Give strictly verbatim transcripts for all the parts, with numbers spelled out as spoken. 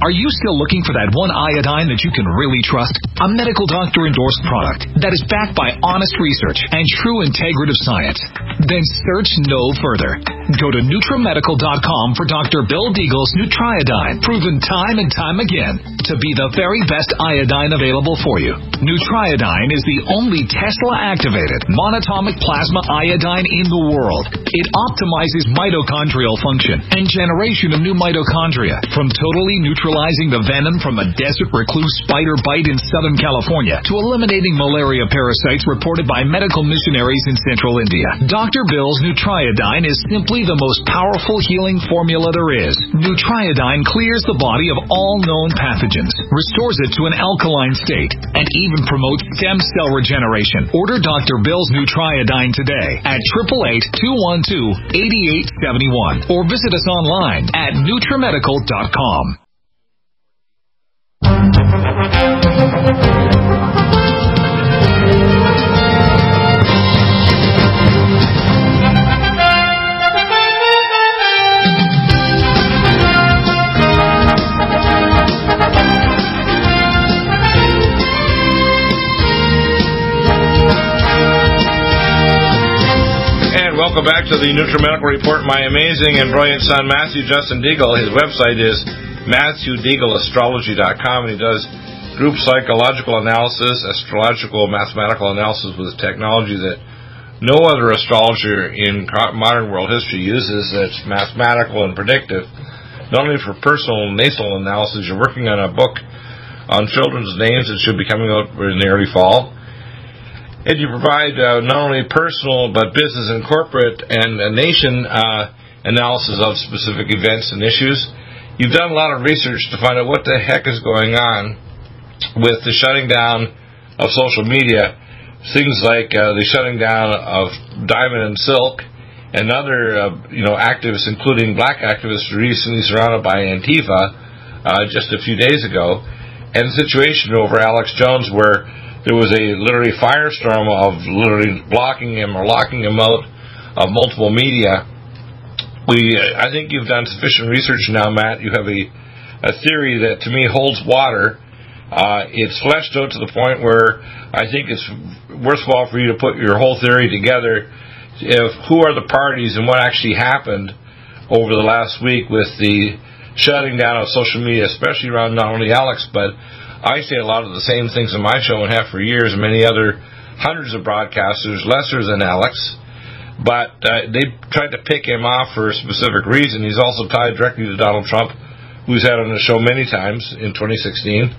Are you still looking for that one iodine that you can really trust? A medical doctor-endorsed product that is backed by honest research and true integrative science? Then search no further. Go to Nutramedical dot com for Doctor Bill Deagle's Nutriodine, proven time and time again to be the very best iodine available for you. Nutriodine is the only Tesla-activated monatomic plasma iodine in the world. It optimizes mitochondrial function and generation of new mitochondria, from totally neutralizing the venom from a desert recluse spider bite in Southern California to eliminating malaria parasites reported by medical missionaries in central India. Doctor Bill's Nutriodine is simply the most powerful healing formula there is. Nutriodine clears the body of all known pathogens, restores it to an alkaline state, and even promotes stem cell regeneration. Order Doctor Bill's Nutriodine today at eight eight eight, two one two, eight eight seven one or visit us online at Nutramedical dot com. Welcome back to the NutriMedical Report. My amazing and brilliant son, Matthew Justin Deagle. His website is Matthew Deagle Astrology dot com, and he does group psychological analysis, astrological mathematical analysis with technology that no other astrologer in modern world history uses. That's mathematical and predictive. Not only for personal nasal analysis, you're working on a book on children's names that should be coming out in the early fall. And you provide uh, not only personal but business and corporate and uh, nation uh, analysis of specific events and issues. You've done a lot of research to find out what the heck is going on with the shutting down of social media. Things like uh, the shutting down of Diamond and Silk and other uh, you know, activists, including black activists recently surrounded by Antifa uh, just a few days ago. And the situation over Alex Jones, where there was a literally firestorm of literally blocking him or locking him out of multiple media. We, I think you've done sufficient research now, Matt. You have a, a theory that, to me, holds water. Uh, it's fleshed out to the point where I think it's worthwhile for you to put your whole theory together. If who are the parties and what actually happened over the last week with the shutting down of social media, especially around not only Alex, but I say a lot of the same things in my show and have for years, and many other hundreds of broadcasters, lesser than Alex, but uh, they tried to pick him off for a specific reason. He's also tied directly to Donald Trump, who's had on the show many times in twenty sixteen.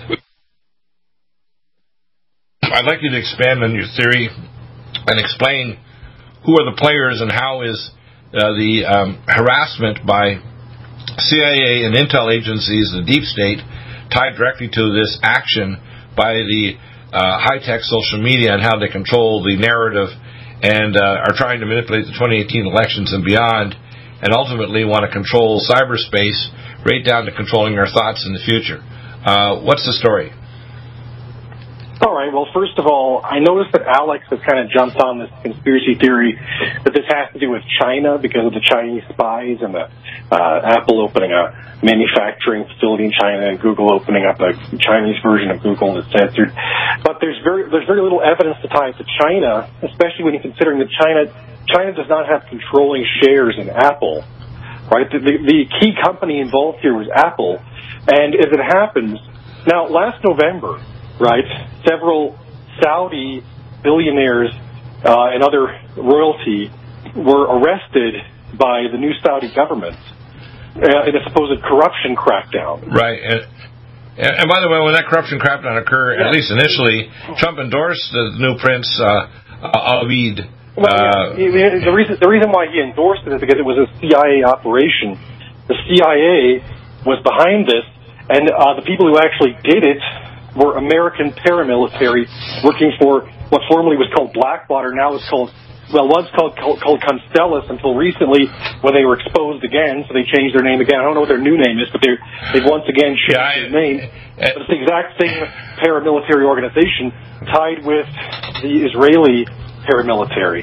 I'd like you to expand on your theory and explain who are the players and how is uh, the um, harassment by C I A and intel agencies, the deep state, tied directly to this action by the uh, high-tech social media and how they control the narrative and uh, are trying to manipulate the twenty eighteen elections and beyond, and ultimately want to control cyberspace right down to controlling our thoughts in the future. Uh, what's the story? All right. Well, first of all, I noticed that Alex has kind of jumped on this conspiracy theory that this has to do with China because of the Chinese spies and the uh, Apple opening a manufacturing facility in China and Google opening up a Chinese version of Google that's censored. But there's very there's very little evidence to tie it to China, especially when you're considering that China China does not have controlling shares in Apple. Right. The, the, the key company involved here was Apple, and as it happens, now last November, right, several Saudi billionaires uh, and other royalty were arrested by the new Saudi government uh, in a supposed corruption crackdown. Right. And, and by the way, when that corruption crackdown occurred, yeah. at least initially, Trump endorsed the new prince, uh, uh, Abid. Well, uh, yeah, the reason the reason why he endorsed it is because it was a C I A operation. The C I A was behind this, and uh, the people who actually did it were American paramilitary working for what formerly was called Blackwater. Now it's called, well, once called called, called Constellus until recently when they were exposed again, so they changed their name again. I don't know what their new name is, but they're, they've once again changed yeah, I, their name. Uh, but it's the exact same paramilitary organization tied with the Israeli paramilitary.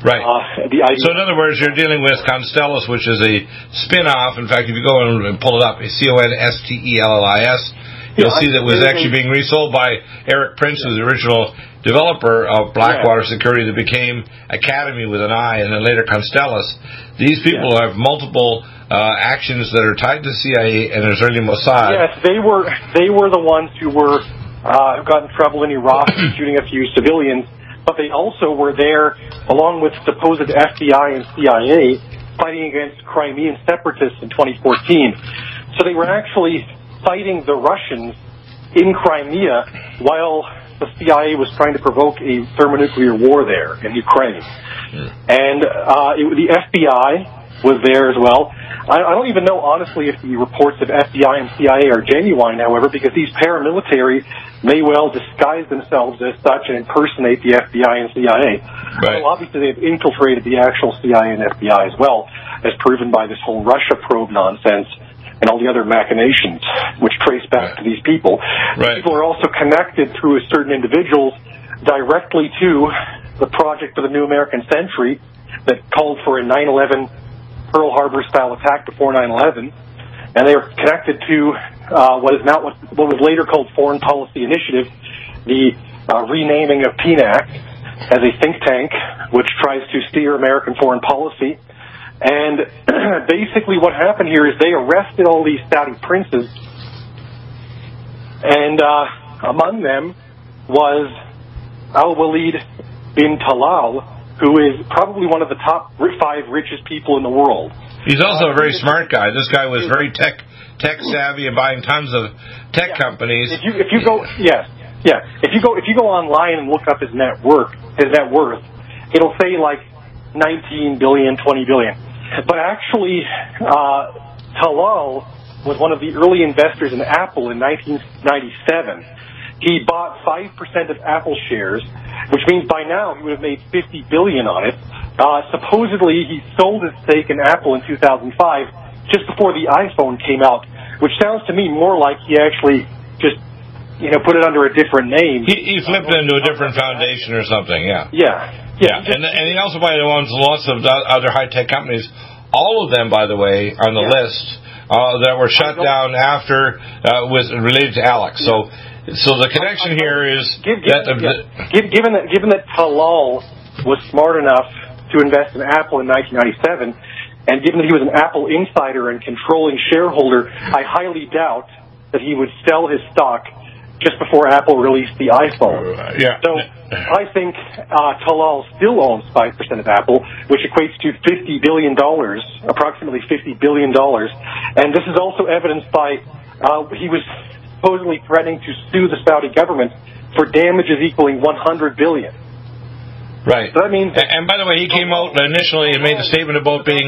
Right. Uh, the idea so in other words, you're dealing with Constellis, which is a spin-off. In fact, if you go and pull it up, C O N S T E L L I S, you'll yeah, see that it was actually being resold by Eric Prince, who's the original developer of Blackwater yeah. Security that became Academy with an I and then later Constellis. These people yeah. have multiple uh, actions that are tied to C I A and Israeli Mossad. Yes, they were, they were the ones who were uh, who got in trouble in Iraq shooting a few civilians. But they also were there, along with supposed F B I and C I A, fighting against Crimean separatists in twenty fourteen. So they were actually fighting the Russians in Crimea while the C I A was trying to provoke a thermonuclear war there in Ukraine. Mm. And uh, it, the F B I was there as well. I, I don't even know, honestly, if the reports of F B I and C I A are genuine, however, because these paramilitary may well disguise themselves as such and impersonate the F B I and C I A. Right. So obviously they've infiltrated the actual C I A and F B I as well, as proven by this whole Russia probe nonsense and all the other machinations which trace back right. to these people. Right. These people are also connected through certain individuals directly to the project of the New American Century that called for a nine eleven Pearl Harbor-style attack before nine eleven, and they are connected to uh, what is now what, what was later called Foreign Policy Initiative, the uh, renaming of P N A C as a think tank which tries to steer American foreign policy. And basically what happened here is they arrested all these Saudi princes, and uh, among them was Al-Walid bin Talal, who is probably one of the top five richest people in the world. He's also uh, a very smart guy. This guy was very tech tech savvy and buying tons of tech yeah. companies. If you if you go yes yeah if you go if you go online and look up his net worth his net worth, it'll say like nineteen billion, twenty billion. But actually, uh, Talal was one of the early investors in Apple in nineteen ninety-seven. He bought five percent of Apple shares, which means by now he would have made fifty billion dollars on it. Uh, supposedly, he sold his stake in Apple in two thousand five, just before the iPhone came out, which sounds to me more like he actually just, you know, put it under a different name. He, he flipped it into a different foundation or something, yeah. Yeah. Yeah, yeah. And, and he also probably owns lots of other high-tech companies. All of them, by the way, on the yeah. list uh, that were shut down after, uh, was related to Alex. So... So the connection here is given, that the, yeah. given that given that Talal was smart enough to invest in Apple in nineteen ninety-seven, and given that he was an Apple insider and controlling shareholder, I highly doubt that he would sell his stock just before Apple released the iPhone. Uh, yeah. So I think uh, Talal still owns five percent of Apple, which equates to fifty billion dollars, approximately fifty billion dollars, and this is also evidenced by uh, he was supposedly threatening to sue the Saudi government for damages equaling one hundred billion dollars. Right. So that means that and by the way, he came out initially and made a statement about being...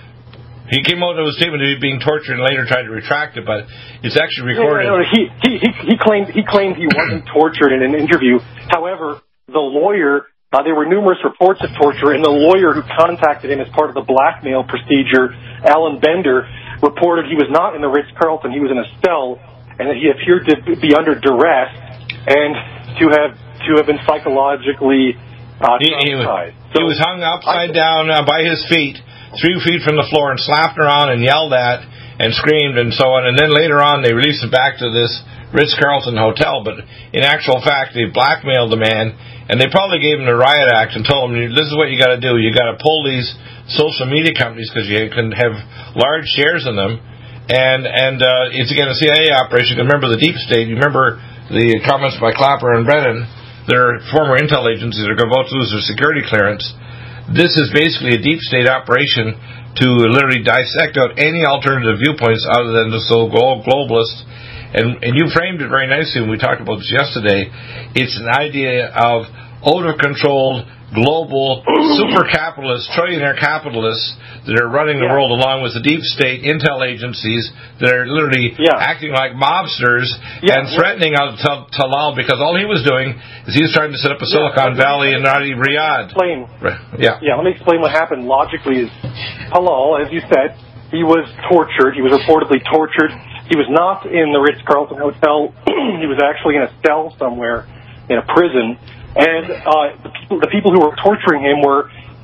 He came out with a statement of being tortured and later tried to retract it, but it's actually recorded. No, no, no, he, he, he, he, claimed, he claimed he wasn't tortured in an interview. However, the lawyer... Uh, there were numerous reports of torture, and the lawyer who contacted him as part of the blackmail procedure, Alan Bender, reported he was not in the Ritz-Carlton, he was in a cell, and that he appeared to be under duress and to have to have been psychologically uh, he, he, was, so, he was hung upside I, down uh, by his feet, three feet from the floor, and slapped around and yelled at and screamed and so on. And then later on, they released him back to this Ritz-Carlton hotel. But in actual fact, they blackmailed the man, and they probably gave him the riot act and told him, "This is what you got to do. You got to pull these social media companies because you can have large shares in them." And and uh, it's, again, a C I A operation. Remember the deep state. You remember the comments by Clapper and Brennan. They're former intel agencies that are going to both lose their security clearance. This is basically a deep state operation to literally dissect out any alternative viewpoints other than the so-called globalists. And, and you framed it very nicely when we talked about this yesterday. It's an idea of out-of-controlled, global, super capitalists, trillionaire capitalists that are running the yeah. world along with the deep state intel agencies that are literally yeah. acting like mobsters yeah. and threatening yeah. Talal because all he was doing is he was trying to set up a Silicon yeah. Valley in Riyadh. Explain. Yeah. yeah, let me explain what happened logically. Is Talal, as you said, he was tortured. He was reportedly tortured. He was not in the Ritz-Carlton Hotel. He was actually in a cell somewhere in a prison. And uh, the, people, the people who were torturing him were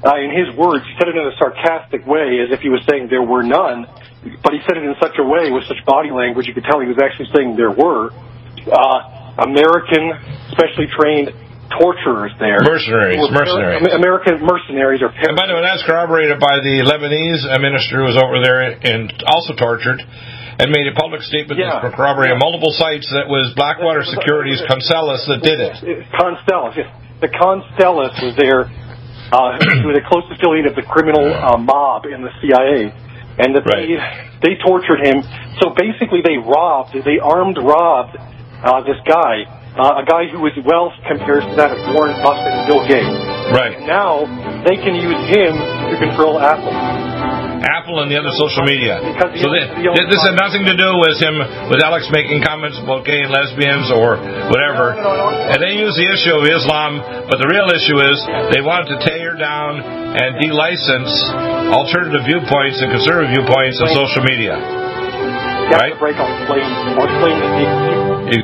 uh, in his words, he said it in a sarcastic way, as if he was saying there were none, but he said it in such a way, with such body language, you could tell he was actually saying there were, uh, American, specially trained torturers there. Mercenaries, mercenaries. Amer- American mercenaries are... And by the way, that's corroborated by the Lebanese minister who was over there and also tortured, and made a public statement yeah. that corroborated yeah. multiple sites that was Blackwater Securities Constellus that did it. Constellus, yes. The Constellus was there, uh, who was a close affiliate of the criminal uh, mob in the C I A, and that right. they, they tortured him. So basically they robbed, they armed robbed uh, this guy, uh, a guy who was wealth compared to that of Warren Buffett and Bill Gates. Right. And now they can use him to control Apple. Apple and the other social media. So they, they, this had nothing to do with him, with Alex making comments about gay and lesbians or whatever. And they use the issue of Islam, but the real issue is they wanted to tear down and de-license alternative viewpoints and conservative viewpoints on social media. Right? Break on explain, or explain the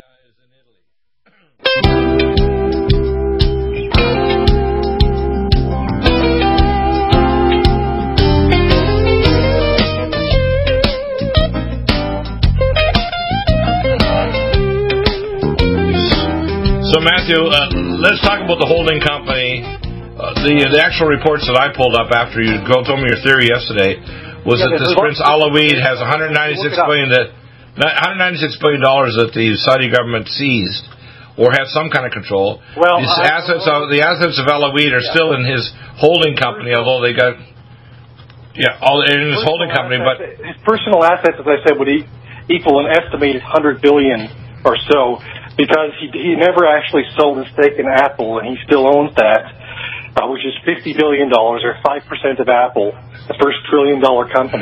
So, Matthew, uh, let's talk about the holding company. Uh, the the actual reports that I pulled up after you told me your theory yesterday was yeah, that this Prince Alawid has one hundred ninety-six billion that one hundred ninety-six billion dollars that the Saudi government seized or had some kind of control. Well, These assets of, the assets of Alawid are yeah. still in his holding company, although they got yeah, all in his holding company. Assets, but his personal assets, as I said, would equal an estimated one hundred billion dollars or so. Because he he never actually sold his stake in Apple, and he still owns that, uh, which is fifty billion dollars, or five percent of Apple, the first trillion-dollar company.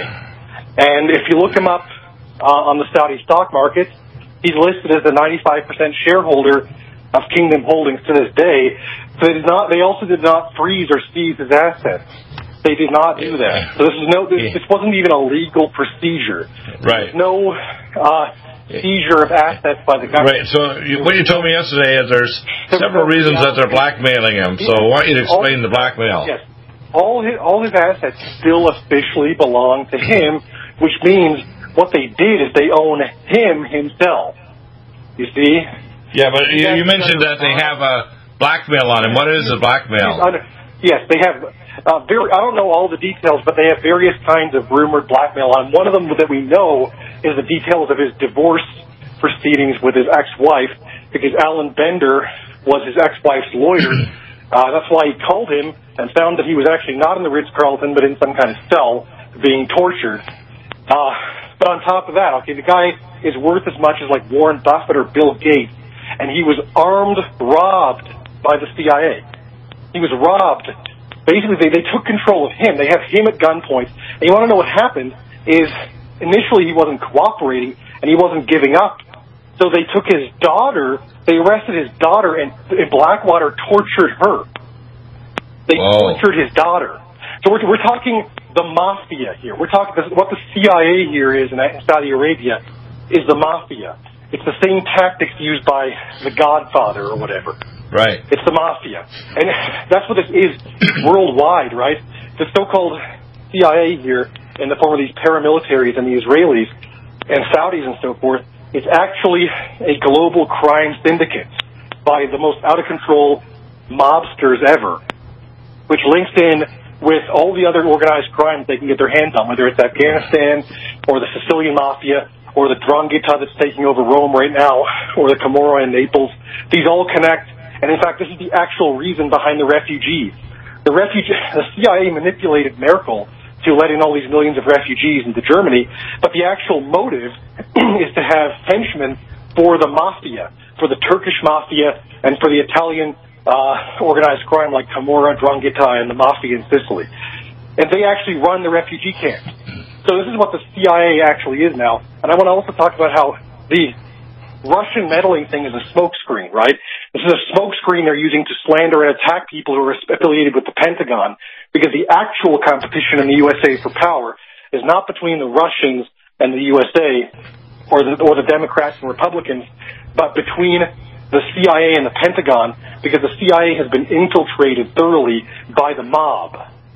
And if you look him up uh, on the Saudi stock market, he's listed as a ninety-five percent shareholder of Kingdom Holdings to this day. So they did not. They also did not freeze or seize his assets. They did not do that. So this is no. This, this wasn't even a legal procedure. Right. There's no. Uh, seizure of assets by the government. Right, so you, what you told me yesterday is there's several reasons that they're blackmailing him, so I want you to explain all, the blackmail. Yes. All his, all his assets still officially belong to him, which means what they did is they own him himself. You see? Yeah, but you, you mentioned that they have a blackmail on him. What is a blackmail? Under, yes, they have... Uh, very, I don't know all the details, but they have various kinds of rumored blackmail on. One of them that we know is the details of his divorce proceedings with his ex-wife, because Alan Bender was his ex-wife's lawyer. Uh, that's why he called him and found that he was actually not in the Ritz-Carlton, but in some kind of cell being tortured. Uh, but on top of that, okay, the guy is worth as much as like Warren Buffett or Bill Gates, and he was armed, robbed by the C I A. He was robbed. Basically, they, they took control of him. They have him at gunpoint. And you want to know what happened is initially he wasn't cooperating and he wasn't giving up. So they took his daughter, they arrested his daughter, and, and Blackwater tortured her. They Whoa. tortured his daughter. So we're, we're talking the mafia here. We're talking what the C I A here is in Saudi Arabia is the mafia. It's the same tactics used by the Godfather or whatever. Right. It's the mafia. And that's what this is worldwide, right? The so-called C I A here, in the form of these paramilitaries and the Israelis and Saudis and so forth, it's actually a global crime syndicate by the most out-of-control mobsters ever, which links in with all the other organized crimes they can get their hands on, whether it's Afghanistan or the Sicilian mafia or the Drangheta that's taking over Rome right now, or the Camorra in Naples. These all connect. And in fact, this is the actual reason behind the refugees. The refugee, the C I A manipulated Merkel to let in all these millions of refugees into Germany, but the actual motive is to have henchmen for the mafia, for the Turkish mafia, and for the Italian uh, organized crime like Camorra, Drangheta, and the mafia in Sicily. And they actually run the refugee camps. So this is what the C I A actually is now. And I want to also talk about how the Russian meddling thing is a smokescreen, right? This is a smokescreen they're using to slander and attack people who are affiliated with the Pentagon, because the actual competition in the U S A for power is not between the Russians and the U S A or the, or the Democrats and Republicans, but between the C I A and the Pentagon, because the C I A has been infiltrated thoroughly by the mob.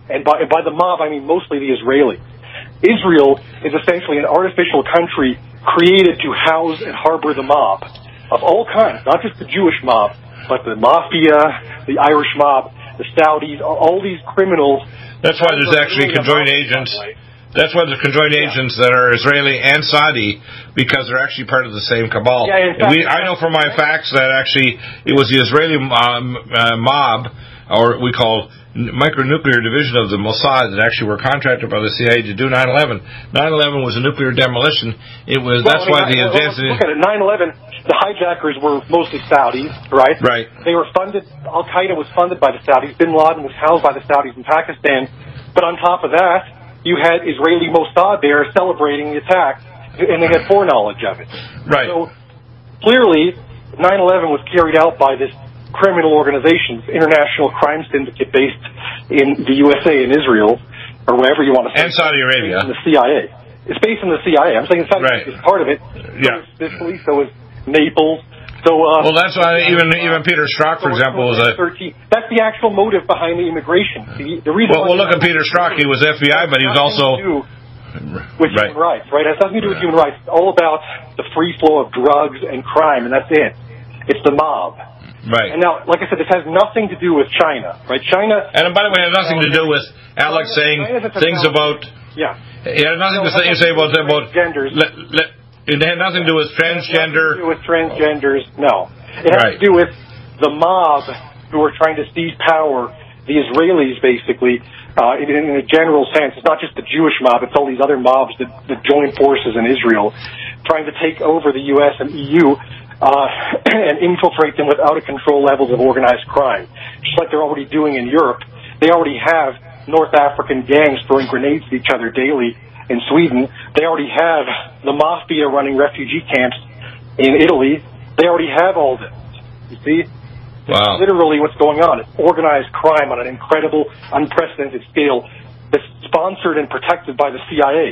and by, by the mob, I mean mostly the Israelis. Israel is essentially an artificial country created to house and harbor the mob of all kinds, not just the Jewish mob, but the mafia, the Irish mob, the Saudis, all these criminals. That's why there's actually conjoined agents. That's why there's conjoined agents that are Israeli and Saudi, because they're actually part of the same cabal. Yeah, in fact, we, I know from my facts that actually it was the Israeli um, uh, mob, or we call micronuclear division of the Mossad, that actually were contracted by the C I A to do nine eleven. nine eleven was a nuclear demolition. It was. Well, that's I mean, why the well, advanced. Look at it. nine eleven. The hijackers were mostly Saudis, right? Right. They were funded. Al Qaeda was funded by the Saudis. Bin Laden was housed by the Saudis in Pakistan. But on top of that, you had Israeli Mossad there celebrating the attack, and they had foreknowledge of it. Right. So clearly, nine eleven was carried out by this criminal organization, international crime syndicate based in the U S A and Israel, or wherever you want to say. And Saudi Arabia. And the C I A. It's based in the C I A. I'm saying Saudi right. Arabia is part of it. Yeah. So is Sicily, so is Naples. So, uh, well, that's why even even Peter Strzok, for example, was a. That's the actual motive behind the immigration. The, the reason. Well, well look at Peter Strzok. He was F B I, but he was also with right. human rights, right? It has nothing to do with human rights. It's all about the free flow of drugs and crime, and that's it. It's the mob. Right. And now, like I said, this has nothing to do with China, right? China. And by the way, it has nothing to do with Alex saying things about. Yeah. It has nothing to say, say about about genders. Let, let, It had nothing to do with transgender. It has nothing to do with transgenders, no. It has right. to do with the mob who are trying to seize power, the Israelis, basically, uh, in, in a general sense. It's not just the Jewish mob, it's all these other mobs that, that join forces in Israel, trying to take over the U S and E U uh, and infiltrate them with out-of-control levels of organized crime. Just like they're already doing in Europe. They already have North African gangs throwing grenades at each other daily. In Sweden, they already have the mafia running refugee camps in Italy. They already have all this. You see? Wow. It's literally what's going on. It's organized crime on an incredible, unprecedented scale that's sponsored and protected by the C I A.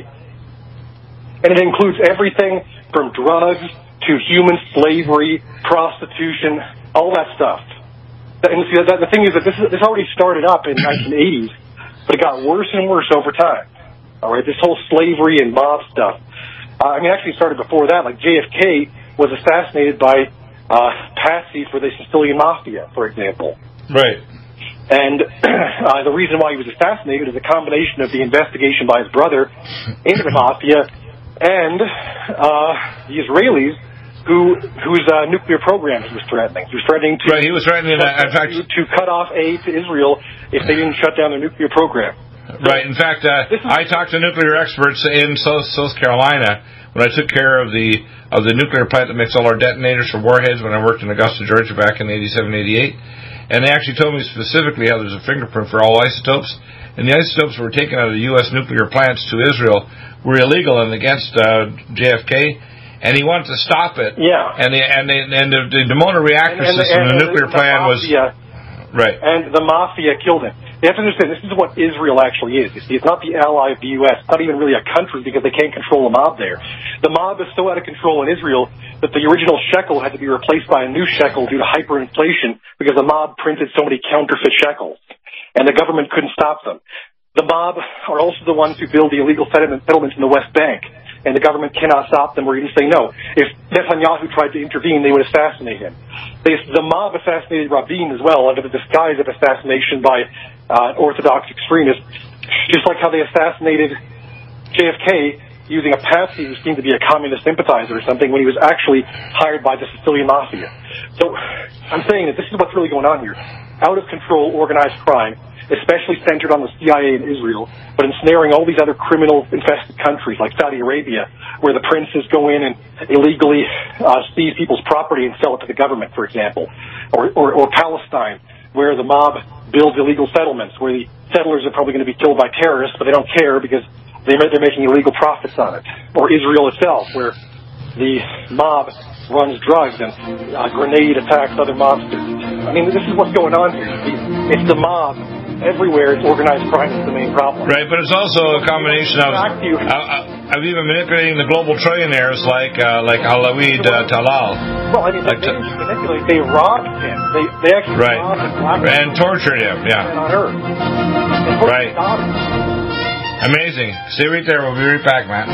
And it includes everything from drugs to human slavery, prostitution, all that stuff. And see, the thing is that this, this already started up in the nineteen eighties, but it got worse and worse over time. All right, this whole slavery and mob stuff. Uh, I mean, actually started before that. Like J F K was assassinated by uh, Patsy for the Sicilian Mafia, for example. Right. And uh, the reason why he was assassinated is a combination of the investigation by his brother into the Mafia and uh, the Israelis, who whose uh, nuclear program he was threatening. He was threatening to right. He was threatening that, in fact, to, to cut off aid to Israel if they didn't shut down their nuclear program. Right. In fact, uh, I talked to nuclear experts in South, South Carolina when I took care of the of the nuclear plant that makes all our detonators for warheads when I worked in Augusta, Georgia back in eighty-seven, eighty-eight. And they actually told me specifically how there's a fingerprint for all isotopes. And the isotopes were taken out of the U S nuclear plants to Israel were illegal and against uh, J F K. And he wanted to stop it. Yeah. And the and the, and the, the Dimona reactor and, and, system in the, the nuclear the plant was right. And the mafia killed him. You have to understand, this is what Israel actually is. You see, it's not the ally of the U S. It's not even really a country because they can't control the mob there. The mob is so out of control in Israel that the original shekel had to be replaced by a new shekel due to hyperinflation because the mob printed so many counterfeit shekels. And the government couldn't stop them. The mob are also the ones who build the illegal settlements in the West Bank. And the government cannot stop them or even say no. If Netanyahu tried to intervene, they would assassinate him. They, the mob assassinated Rabin as well under the disguise of assassination by uh, Orthodox extremists, just like how they assassinated J F K using a patsy who seemed to be a communist sympathizer or something when he was actually hired by the Sicilian Mafia. So I'm saying that this is what's really going on here. Out of control organized crime, especially centered on the C I A in Israel, but ensnaring all these other criminal-infested countries like Saudi Arabia, where the princes go in and illegally uh, seize people's property and sell it to the government, for example, or, or, or Palestine, where the mob builds illegal settlements, where the settlers are probably going to be killed by terrorists, but they don't care because they, they're making illegal profits on it, or Israel itself, where the mob runs drugs and uh, grenade attacks other mobsters. I mean, this is what's going on here. It's the mob. Everywhere, it's organized crime is the main problem. Right, but it's also a combination of uh, of even manipulating the global trillionaires like uh, like Alawid uh, Talal. Well, I mean, like they didn't manipulate. They robbed him. They they actually right. robbed him and tortured him. Yeah. On Earth. supposed right. to stop it. Amazing. Stay right there. We'll be right back, Matt.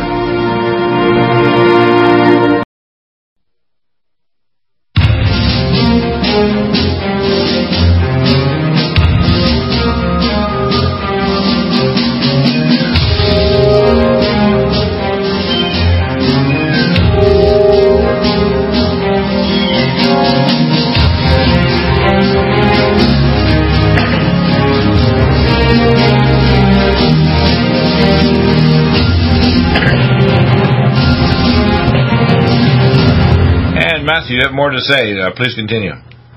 Matthew, you have more to say. Uh, please continue.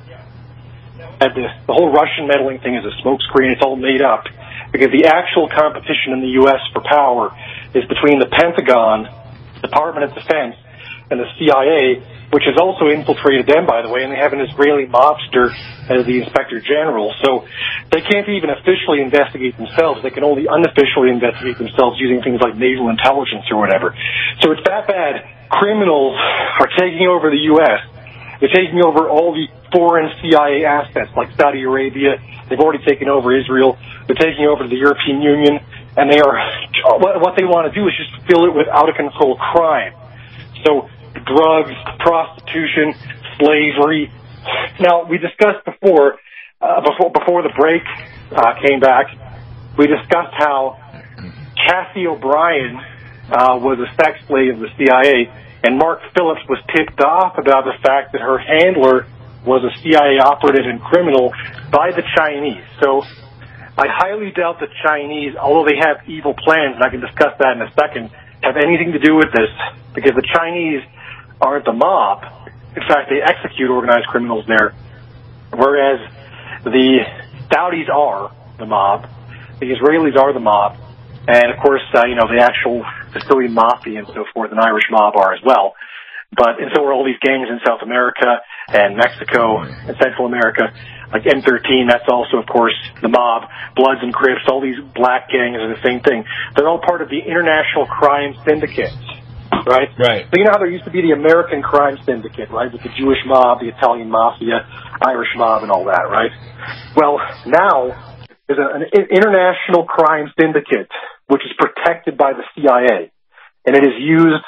And the, the whole Russian meddling thing is a smokescreen. It's all made up because the actual competition in the U S for power is between the Pentagon, Department of Defense, and the C I A, which has also infiltrated them, by the way, and they have an Israeli mobster as the Inspector General. So they can't even officially investigate themselves. They can only unofficially investigate themselves using things like naval intelligence or whatever. So it's that bad. Criminals are taking over the U S. They're taking over all the foreign C I A assets like Saudi Arabia. They've already taken over Israel. They're taking over the European Union. And they are, what they want to do is just fill it with out-of-control crime. So drugs, prostitution, slavery. Now, we discussed before, uh, before, before the break uh, came back, we discussed how Cassie O'Brien Uh, was a sex slave of the C I A, and Mark Phillips was tipped off about the fact that her handler was a C I A operative and criminal by the Chinese. So I highly doubt the Chinese, although they have evil plans, and I can discuss that in a second, have anything to do with this, because the Chinese aren't the mob. In fact, they execute organized criminals there, whereas the Saudis are the mob, the Israelis are the mob, and of course, uh, you know, the actual Sicilian mafia and so forth, and Irish mob are as well. But, and so are all these gangs in South America and Mexico and Central America, like M thirteen, that's also, of course, the mob, Bloods and Crips, all these black gangs are the same thing. They're all part of the international crime syndicate, right? Right. So you know how there used to be the American crime syndicate, right, with the Jewish mob, the Italian mafia, Irish mob, and all that, right? Well, now there's an international crime syndicate which is protected by the C I A, and it is used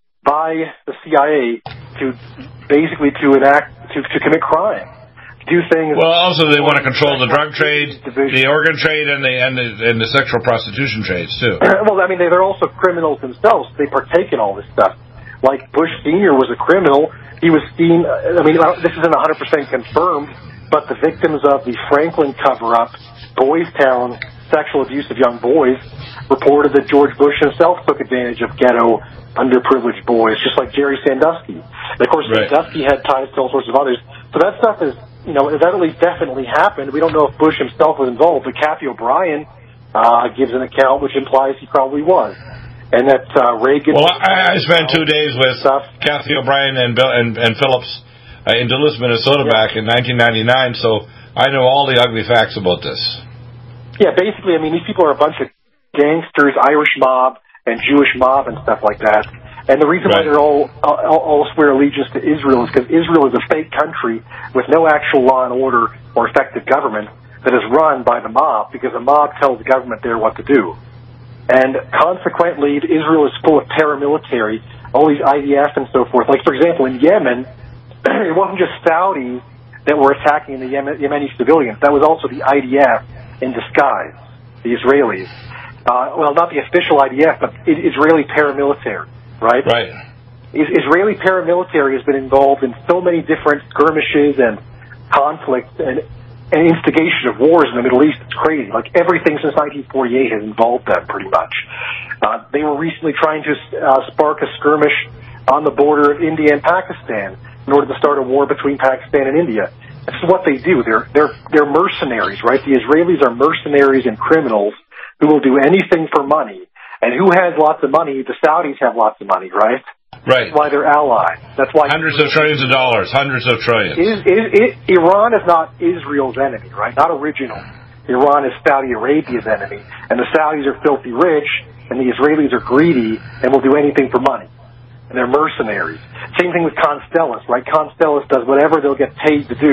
by the C I A to basically to enact to, to commit crime, to do things. Well, also they want to control the drug trade, the organ trade, and the and the and the sexual prostitution trades too. Well, I mean, they, they're also criminals themselves. They partake in all this stuff. Like Bush Senior was a criminal. He was seen. I mean, this isn't one hundred percent confirmed, but the victims of the Franklin cover-up, Boys Town sexual abuse of young boys, reported that George Bush himself took advantage of ghetto, underprivileged boys, just like Jerry Sandusky. And of course, right. Sandusky had ties to all sorts of others. So that stuff is, you know, that at least definitely happened. We don't know if Bush himself was involved, but Kathy O'Brien uh, gives an account which implies he probably was. And that uh, Reagan... Well, I, I spent two days with stuff. Kathy O'Brien and, Bill, and, and Phillips uh, in Duluth, Minnesota, yeah. back in nineteen ninety-nine, so I know all the ugly facts about this. Yeah, basically, I mean, these people are a bunch of gangsters, Irish mob, and Jewish mob and stuff like that. And the reason right. why they're all, all all swear allegiance to Israel is because Israel is a fake country with no actual law and order or effective government that is run by the mob, because the mob tells the government there what to do. And consequently, Israel is full of paramilitary, all these I D F and so forth. Like, for example, in Yemen, it wasn't just Saudis that were attacking the Yemen, Yemeni civilians. That was also the I D F in disguise, the Israelis. Uh, well, not the official I D F, but Israeli paramilitary, right? Right. Israeli paramilitary has been involved in so many different skirmishes and conflicts and, and instigation of wars in the Middle East. It's crazy. Like, everything since nineteen forty-eight has involved them, pretty much. Uh, they were recently trying to uh, spark a skirmish on the border of India and Pakistan in order to start a war between Pakistan and India. This is what they do. They're, they're, they're mercenaries, right? The Israelis are mercenaries and criminals who will do anything for money. And who has lots of money? The Saudis have lots of money, right? Right. That's why they're allies. That's why hundreds of trillions of dollars, hundreds of trillions. Is, is, is, Iran is not Israel's enemy, right? Not original. Iran is Saudi Arabia's enemy, and the Saudis are filthy rich, and the Israelis are greedy and will do anything for money. And they're mercenaries. Same thing with Constellus, right? Constellus does whatever they'll get paid to do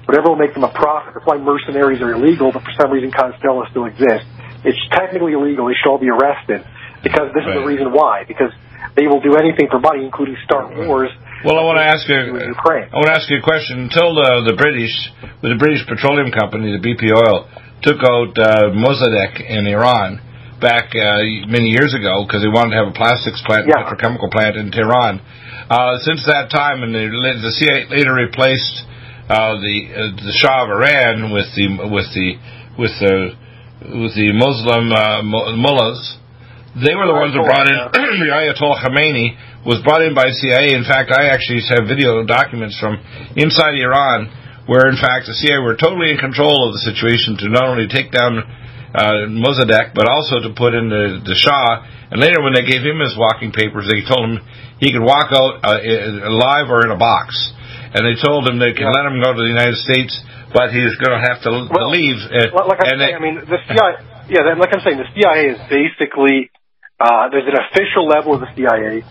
whatever will make them a profit. That's why mercenaries are illegal, but for some reason Constello still exists. It's technically illegal. They should all be arrested because this right. is the reason why. Because they will do anything for money, including start wars. Well, I want to ask you. I want to ask you a question. Until the, the British, with the British Petroleum Company, the B P Oil, took out uh, Mossadegh in Iran back uh, many years ago because they wanted to have a plastics plant, yeah. petrochemical plant in Tehran. Uh, since that time, and the, the C I A later replaced uh, the uh, the Shah of Iran with the with the with the with the Muslim uh, mullahs. They were the ones that brought in the Ayatollah Khomeini was brought in by C I A. In fact, I actually have video documents from inside Iran where, in fact, the C I A were totally in control of the situation to not only take down uh, Mossadegh, but also to put in the, the Shah. And later, when they gave him his walking papers, they told him he could walk out uh, alive or in a box. And they told him they could yeah. let him go to the United States, but he's going to have to, well, to leave. Uh, like I, and say, they, I mean, the C I A, yeah, like I'm saying, the C I A is basically... Uh, there's an official level of the C I A,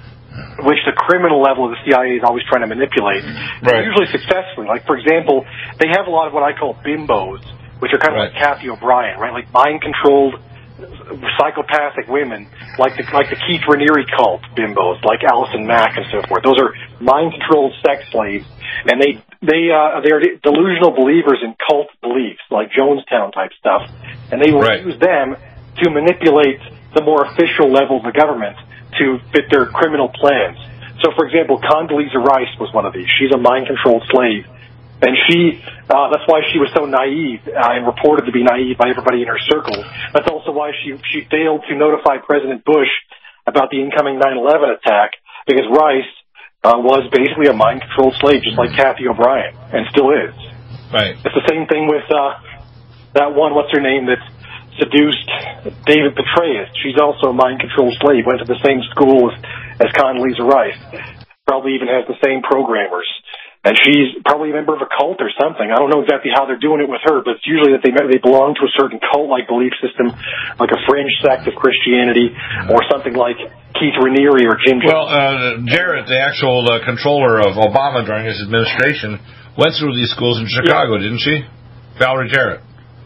which the criminal level of the C I A is always trying to manipulate. Right. Usually successfully. Like, for example, they have a lot of what I call bimbos, which are kind of right. like Kathy O'Brien, right? Like mind-controlled, psychopathic women, like the like the Keith Raniere cult bimbos, like Allison Mack and so forth. Those are mind-controlled sex slaves, and they they uh, they're delusional believers in cult beliefs, like Jonestown type stuff, and they will right. use them to manipulate the more official level of the government to fit their criminal plans. So, for example, Condoleezza Rice was one of these. She's a mind-controlled slave. And she, uh, that's why she was so naive uh, and reported to be naive by everybody in her circle. That's also why she, she failed to notify President Bush about the incoming nine eleven attack, because Rice uh, was basically a mind-controlled slave, just like Kathy O'Brien, and still is. Right. It's the same thing with uh, that one, what's her name, that's seduced David Petraeus. She's also a mind-controlled slave, went to the same school as, as Condoleezza Rice, probably even has the same programmers. And she's probably a member of a cult or something. I don't know exactly how they're doing it with her, but it's usually that they they belong to a certain cult-like belief system, like a fringe sect of Christianity, or something like Keith Raniere or Jim Jones. Well, uh, Jarrett, the actual uh, controller of Obama during his administration, went through these schools in Chicago, yeah. didn't she? Valerie Jarrett.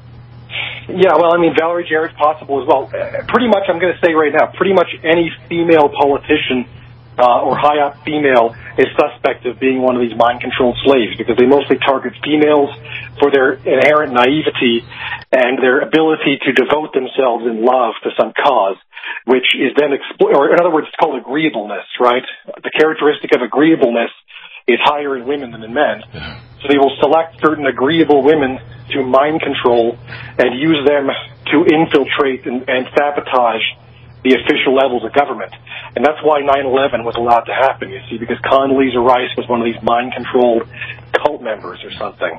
Yeah, well, I mean, Valerie Jarrett's possible as well. Uh, pretty much, I'm going to say right now, pretty much any female politician uh, or high-up female is suspect of being one of these mind-controlled slaves, because they mostly target females for their inherent naivety and their ability to devote themselves in love to some cause, which is then, explo- or in other words, it's called agreeableness, right? The characteristic of agreeableness is higher in women than in men. Yeah. So they will select certain agreeable women to mind control and use them to infiltrate and, and sabotage the official levels of government. And that's why nine eleven was allowed to happen, you see, because Condoleezza Rice was one of these mind-controlled cult members or something.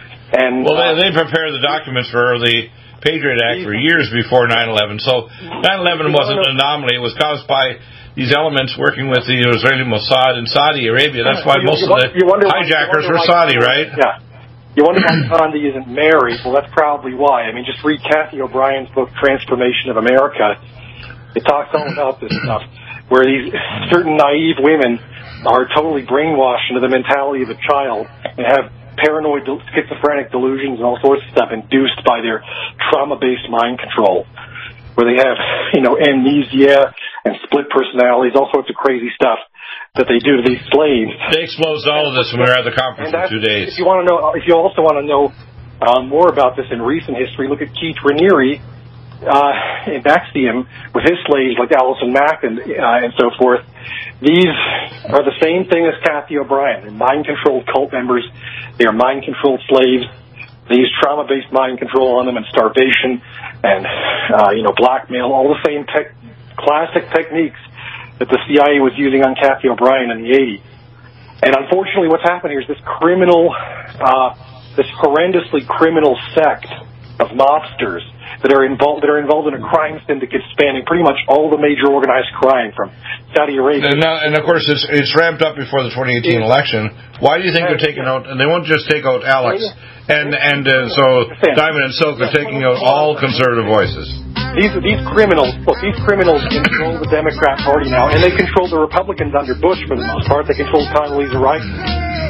And Well, uh, they, they prepared the documents for the Patriot Act for years before nine eleven. So nine eleven wasn't an anomaly. It was caused by these elements working with the Israeli Mossad in Saudi Arabia. That's why most of the hijackers were Saudi, right? Yeah. You wonder why Gandhi isn't married. Well, that's probably why. I mean, just read Kathy O'Brien's book, Transformation of America. It talks all about this stuff, where these certain naive women are totally brainwashed into the mentality of a child and have paranoid, schizophrenic delusions and all sorts of stuff induced by their trauma-based mind control, where they have, you know, amnesia and split personalities, all sorts of crazy stuff that they do to these slaves. They exposed all of this when we were at the conference for two days. If you want to know, if you also want to know um, more about this in recent history, look at Keith Raniere uh, in Axiom with his slaves like Allison Mack and, uh, and so forth. These are the same thing as Kathy O'Brien. They're mind-controlled cult members. They are mind-controlled slaves. They use trauma-based mind control on them and starvation and, uh, you know, blackmail, all the same tech, classic techniques that the C I A was using on Kathy O'Brien in the eighties. And unfortunately, what's happened here is this criminal, uh, this horrendously criminal sect of mobsters that are involved that are involved in a crime syndicate spanning pretty much all the major organized crime from Saudi Arabia. And, now, and of course, it's, it's ramped up before the twenty eighteen election. Why do you think they're taking out? And they won't just take out Alex, and and uh, so Diamond and Silk are taking out all conservative voices. These these criminals, look, these criminals control the Democrat Party now, and they control the Republicans under Bush for the most part. They control Condoleezza Rice,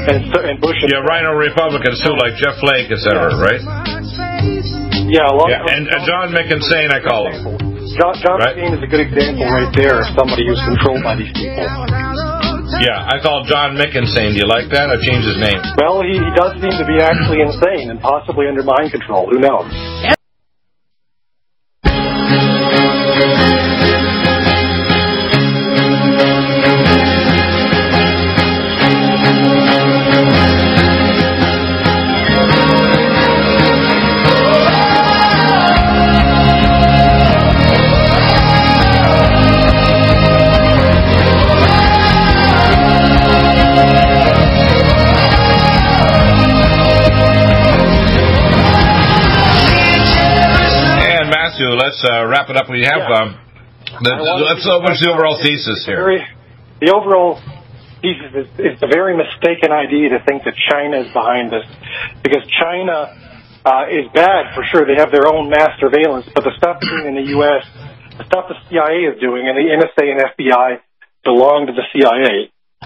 and, and Bush. Yeah, Rhino Republicans too, like Jeff Flake, et cetera, yeah. right? Yeah, a lot yeah, of, and uh, John McInsane, I call him. John, John right? McCain is a good example right there of somebody who's controlled by these people. Yeah, I call John McInsane. Do you like that? I've changed his name. Well, he, he does seem to be actually insane and possibly under mind control. Who knows? Let's uh, wrap it up. We have yeah. um, the, let's what's the overall thesis here? Very, the overall thesis is it's a very mistaken idea to think that China is behind this, because China uh, is bad for sure. They have their own mass surveillance, but the stuff they're doing in the U S, the stuff the C I A is doing, and the N S A and F B I belong to the C I A.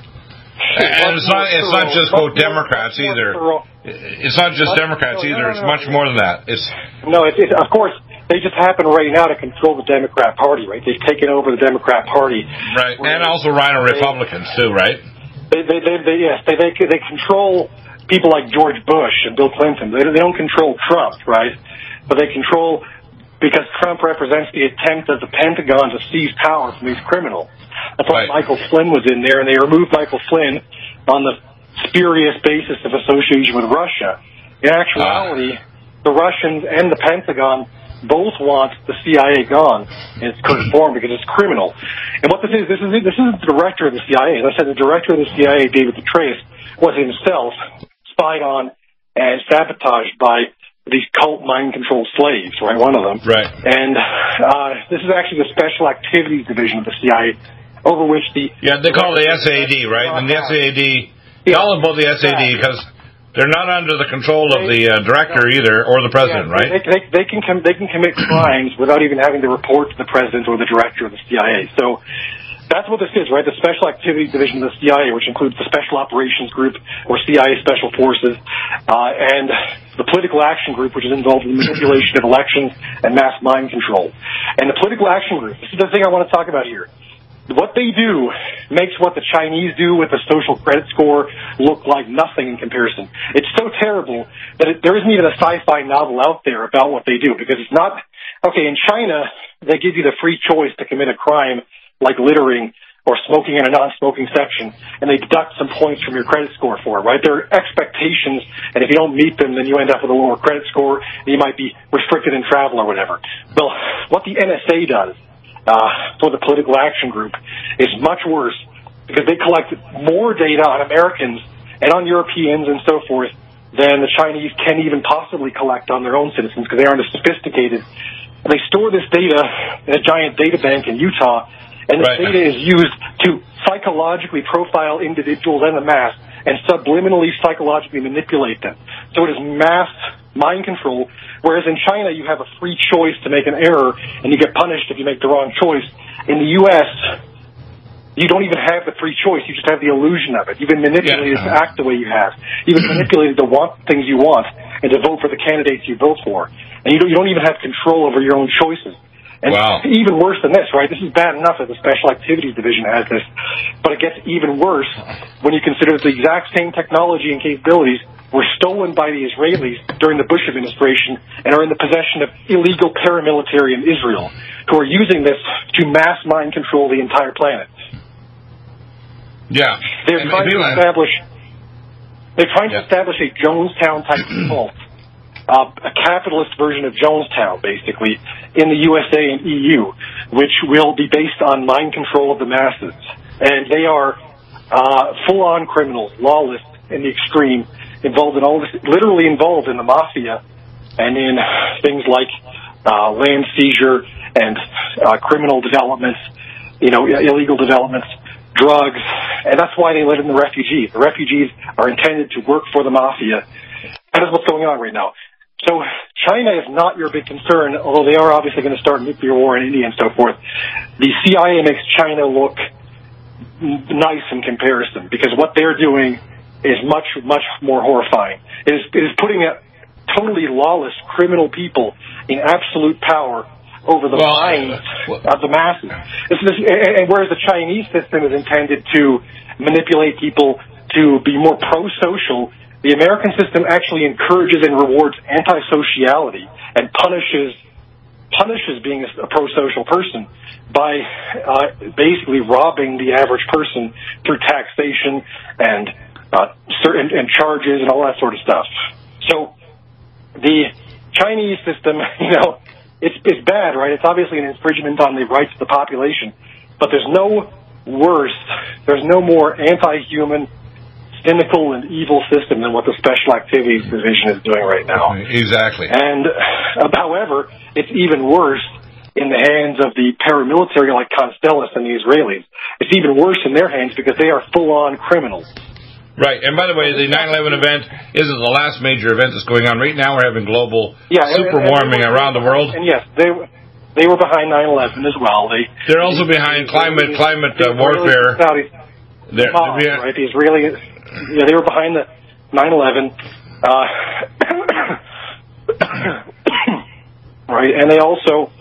And it's not it's not just quote Democrats either. It's not just Democrats either. It's much more than that. It's no, it's, it's of course. They just happen right now to control the Democrat Party, right? They've taken over the Democrat Party, right? And also Rhino Republicans too, right? They, they, they, they yes, they, they, they control people like George Bush and Bill Clinton. They, they don't control Trump, right? But they control because Trump represents the attempt of the Pentagon to seize power from these criminals. That's why right. Michael Flynn was in there, and they removed Michael Flynn on the spurious basis of association with Russia. In actuality, uh. the Russians and the Pentagon both want the C I A gone in its current form because it's criminal. And what this is, this is this isn't the director of the C I A. As I said, the director of the C I A, David Petraeus, was himself spied on and sabotaged by these cult mind-controlled slaves, right? One of them. Right. And uh, this is actually the Special Activities Division of the C I A, over which the... Yeah, they call it the S A D, right? And the S A D... They all about the S A D because... They're not under the control of the uh, director either, or the president, yeah, right? They, they, they can com- they can commit crimes without even having to report to the president or the director of the C I A. So that's what this is, right? The Special Activities Division of the C I A, which includes the Special Operations Group, or C I A Special Forces, uh, and the Political Action Group, which is involved in the manipulation of elections and mass mind control. And the Political Action Group, this is the thing I want to talk about here. What they do makes what the Chinese do with the social credit score look like nothing in comparison. It's so terrible that it, there isn't even a sci-fi novel out there about what they do, because it's not... Okay, in China, they give you the free choice to commit a crime like littering or smoking in a non-smoking section, and they deduct some points from your credit score for it, right? There are expectations, and if you don't meet them, then you end up with a lower credit score, and you might be restricted in travel or whatever. Well, what the N S A does Uh, for the Political Action Group is much worse, because they collect more data on Americans and on Europeans and so forth than the Chinese can even possibly collect on their own citizens, because they aren't as sophisticated. And they store this data in a giant data bank in Utah, and this right. data is used to psychologically profile individuals en masse and subliminally psychologically manipulate them. So it is mass mind control, whereas in China you have a free choice to make an error and you get punished if you make the wrong choice. In the U S, you don't even have the free choice. You just have the illusion of it. You've been manipulated yeah. to act the way you have. You've been manipulated to want things you want and to vote for the candidates you vote for. And you don't, you don't even have control over your own choices. And wow. even worse than this, right? This is bad enough that the Special Activities Division has this, but it gets even worse when you consider that the exact same technology and capabilities were stolen by the Israelis during the Bush administration and are in the possession of illegal paramilitary in Israel, who are using this to mass mind control the entire planet. Yeah. They're and trying to establish, they're trying yeah. to establish a Jonestown type cult. Uh, a capitalist version of Jonestown, basically, in the U S A and E U, which will be based on mind control of the masses. And they are uh, full-on criminals, lawless in the extreme, involved in all this, literally involved in the mafia and in things like uh, land seizure and uh, criminal developments, you know, illegal developments, drugs, and that's why they let in the refugees. The refugees are intended to work for the mafia. That is what's going on right now. So China is not your big concern, although they are obviously going to start nuclear war in India and so forth. The C I A makes China look nice in comparison, because what they're doing is much, much more horrifying. It is, it is putting a totally lawless criminal people in absolute power over the well, minds uh, of the masses. This is, and whereas the Chinese system is intended to manipulate people to be more pro-social, the American system actually encourages and rewards antisociality and punishes punishes being a pro-social person by uh, basically robbing the average person through taxation and, uh, certain, and charges and all that sort of stuff. So the Chinese system, you know, it's, it's bad, right? It's obviously an infringement on the rights of the population, but there's no worse, there's no more anti-human, cynical and evil system than what the Special Activities Division is doing right now. Exactly. And, uh, however, it's even worse in the hands of the paramilitary like Constellus and the Israelis. It's even worse in their hands because they are full-on criminals. Right. And by the way, the nine eleven event isn't the last major event that's going on. Right now we're having global yeah, super warming around the world. And yes, they they were behind nine eleven as well. They, They're also they, behind they, climate they, climate they, uh, warfare. Saudi, they're, Mom, they're right? The Israelis, yeah, they were behind the nine eleven. Uh, right, and they also,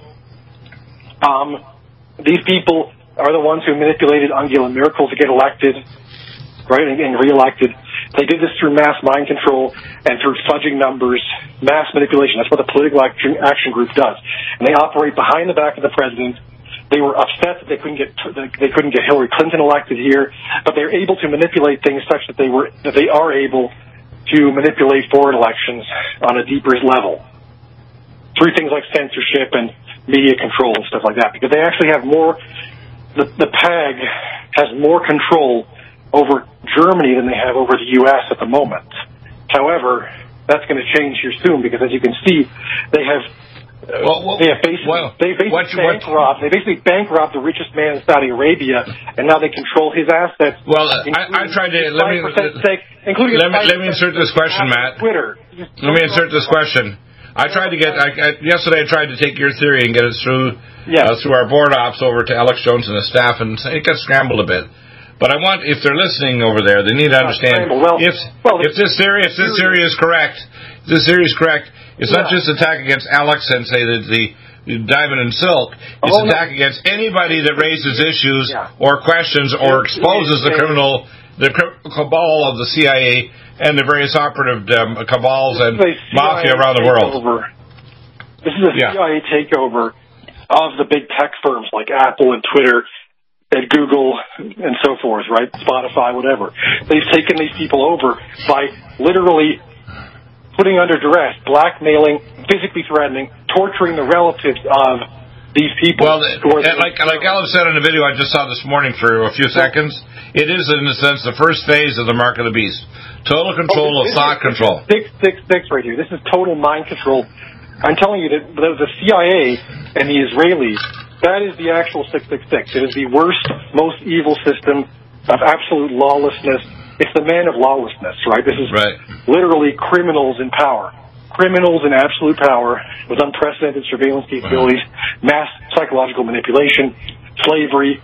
um, these people are the ones who manipulated Angela Merkel to get elected, right, and, and reelected. They did this through mass mind control and through fudging numbers, mass manipulation. That's what the Political Action, Action Group does. And they operate behind the back of the president. They were upset that they couldn't get they couldn't get Hillary Clinton elected here, but they're able to manipulate things such that they were that they are able to manipulate foreign elections on a deeper level through things like censorship and media control and stuff like that. Because they actually have more. The, the P A G has more control over Germany than they have over the U S at the moment. However, that's going to change here soon because, as you can see, they have. Well, well, they have basically, well, they basically what, bank robbed. They basically bank robbed the richest man in Saudi Arabia, and now they control his assets. Well, uh, I, I tried to let me stake, including let me let me insert this question, Matt. Twitter. Let me insert this question. I tried to get I, I, yesterday. I tried to take your theory and get it through yes. uh, through our board ops over to Alex Jones and the staff, and it got scrambled a bit. But I want, if they're listening over there, they need to understand well, if well, if this theory if this theory is correct, if this theory is correct. It's yeah. not just an attack against Alex and say that the Diamond and Silk. It's oh, an attack no. against anybody that raises issues yeah. or questions or exposes the criminal, the cabal of the C I A and the various operative um, cabals and mafia around the world. Takeover. This is a yeah. C I A takeover of the big tech firms like Apple and Twitter and Google and so forth, right? Spotify, whatever. They've taken these people over by literally putting under duress, blackmailing, physically threatening, torturing the relatives of these people. Well, like like Alex said in the video I just saw this morning for a few seconds, it is in a sense the first phase of the mark of the beast. Total control oh, this, of thought this, control. Six six six right here. This is total mind control. I'm telling you that the, the C I A and the Israelis, that is the actual six six six. It is the worst, most evil system of absolute lawlessness. It's the man of lawlessness, right? This is right. literally criminals in power. Criminals in absolute power with unprecedented surveillance capabilities, wow. mass psychological manipulation, slavery,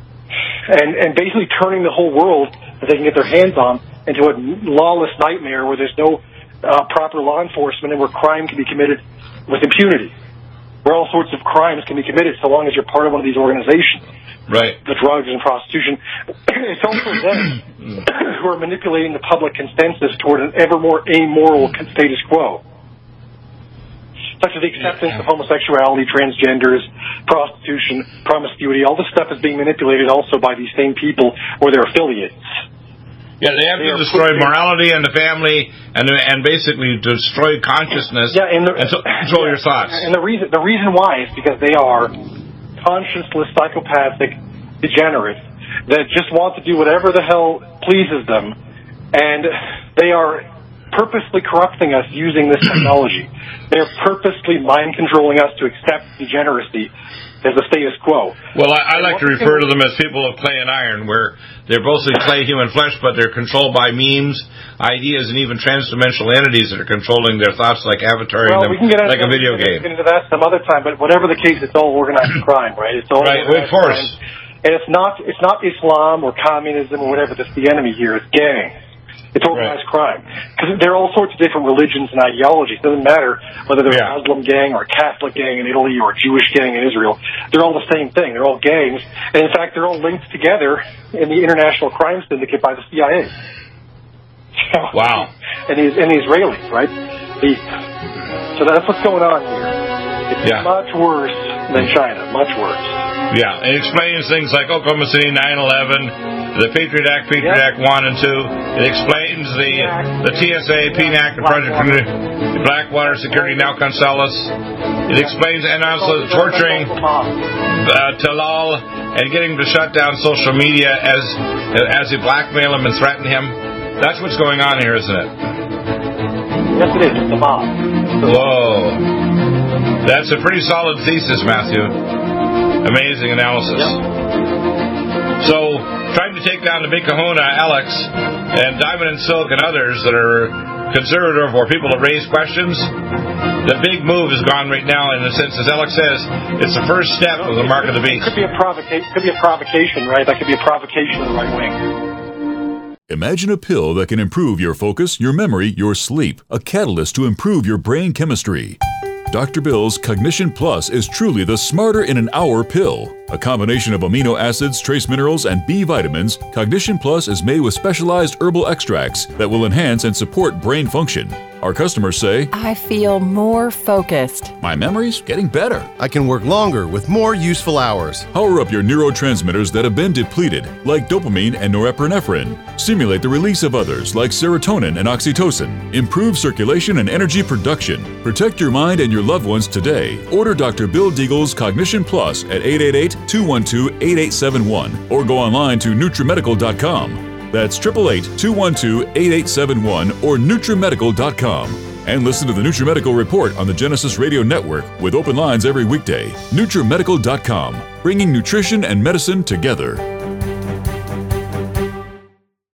and, and basically turning the whole world that they can get their hands on into a lawless nightmare where there's no uh, proper law enforcement and where crime can be committed with impunity, where all sorts of crimes can be committed so long as you're part of one of these organizations. Right. The drugs and prostitution. It's also them who are manipulating the public consensus toward an ever more amoral status quo, such as the acceptance of homosexuality, transgenders, prostitution, promiscuity. All this stuff is being manipulated also by these same people or their affiliates. Yeah, they have they to destroy morality and the family, and and basically destroy consciousness yeah, and, the, and so control yeah, your thoughts. And the reason the reason why is because they are conscienceless, psychopathic degenerates that just want to do whatever the hell pleases them, and they are purposely corrupting us using this technology. They're purposely mind controlling us to accept degeneracy as the status quo. Well, I, I like to refer to them as people of clay and iron, where they're mostly clay human flesh, but they're controlled by memes, ideas, and even trans-dimensional entities that are controlling their thoughts, like avataring well, them we can get like into, a video we can game. Get into that some other time, but whatever the case, it's all organized crime, right? It's all right, with force. Crime. And it's not it's not Islam or communism or whatever that's the enemy here. It's gangs. It's organized right. crime. Because there are all sorts of different religions and ideologies. It doesn't matter whether they're yeah. a Muslim gang or a Catholic gang in Italy or a Jewish gang in Israel. They're all the same thing. They're all gangs. And in fact, they're all linked together in the International Crime Syndicate by the C I A. So, wow. And the, and the Israelis, right? The, so that's what's going on here. It's yeah. much worse than China. Much worse. Yeah, it explains things like Oklahoma City nine eleven, the Patriot Act, Patriot yep. Act one and two. It explains the the T S A, P N A C, the Project Blackwater Security, now Concelis. It explains, and also torturing uh, Talal and getting him to shut down social media as as he blackmailed him and threatened him. That's what's going on here, isn't it? Yes, it is. It's the mob. Whoa. That's a pretty solid thesis, Matthew. Amazing analysis. Yep. So, trying to take down the big kahuna, Alex, and Diamond and Silk and others that are conservative or people that raise questions, the big move is gone right now. In a sense, as Alex says, it's the first step of the mark of the beast. It could be a provocation. Could be a provocation, right? That could be a provocation of the right wing. Imagine a pill that can improve your focus, your memory, your sleep, a catalyst to improve your brain chemistry. Doctor Bill's Cognition Plus is truly the smarter in an hour pill. A combination of amino acids, trace minerals, and B vitamins, Cognition Plus is made with specialized herbal extracts that will enhance and support brain function. Our customers say, I feel more focused. My memory's getting better. I can work longer with more useful hours. Power up your neurotransmitters that have been depleted, like dopamine and norepinephrine. Stimulate the release of others, like serotonin and oxytocin. Improve circulation and energy production. Protect your mind and your loved ones today. Order Doctor Bill Deagle's Cognition Plus at eight eight eight, two one two, eight eight seven one or go online to NutriMedical dot com. That's eight eight eight, two one two, eight eight seven one or NutriMedical dot com. And listen to the NutriMedical Report on the Genesis Radio Network with open lines every weekday. NutriMedical dot com, bringing nutrition and medicine together.